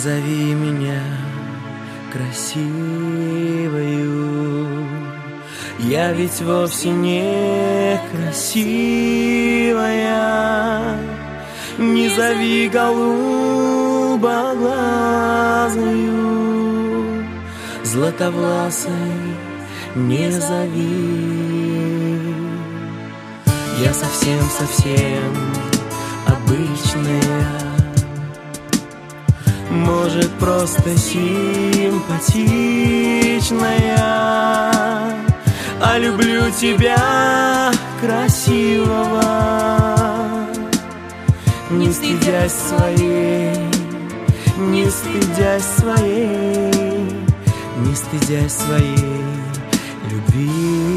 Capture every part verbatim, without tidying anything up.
зови меня красивою. Я ведь вовсе не красивая. Не зови голубоглазую, златовласой не зови. Я совсем-совсем обычная, может, просто симпатичная, а люблю тебя красивого, не стыдясь своей, не стыдясь своей, не стыдясь своей любви.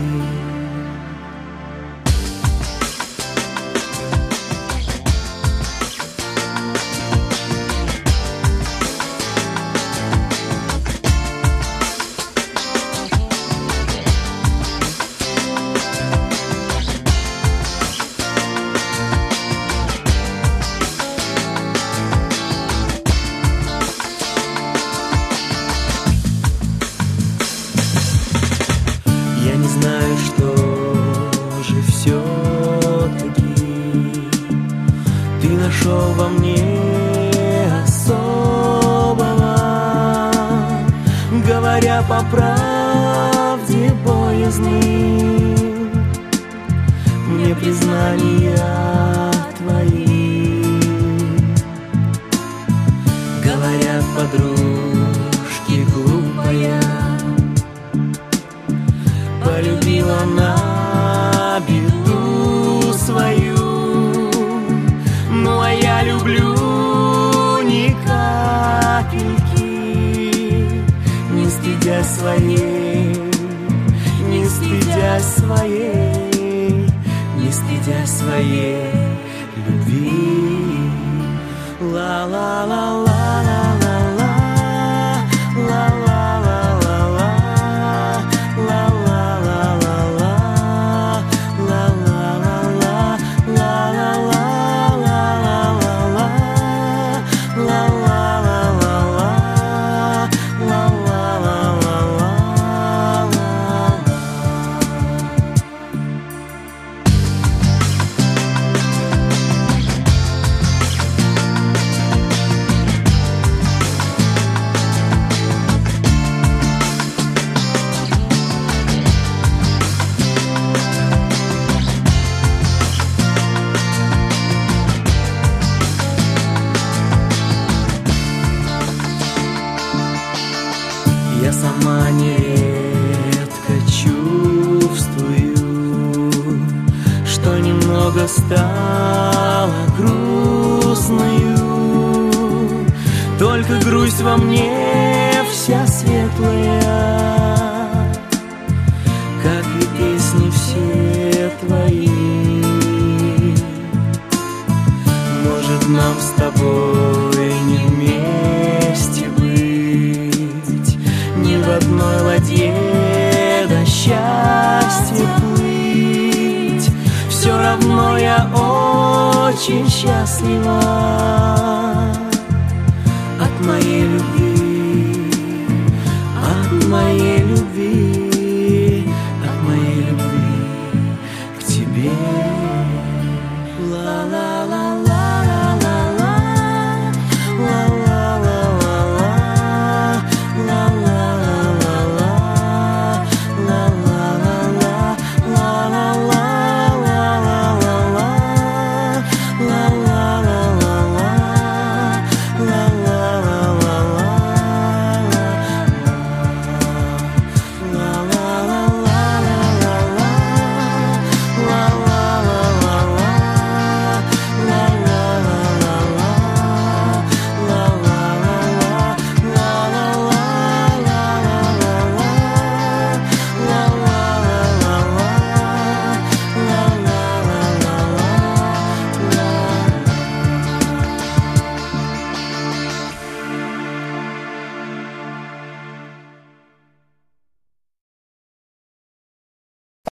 Я не знаю, что же все-таки ты нашел во мне особого. Говоря по правде, боязны мне признания твои. Говорят подружки, глупая полюбила на беду свою. Ну а я люблю ни капельки, не стыдясь своей, не стыдясь своей, не стыдясь своей любви. Ла-ла-ла-ла-ла-ла-ла, ла-ла-ла-ла-ла. Я сама нередко чувствую, что немного стала грустною. Только грусть во мне вся светлая, как и песни все твои. Может, нам с тобой не вместе быть, не в одной ладье до счастья плыть. Все равно я очень счастлива от моей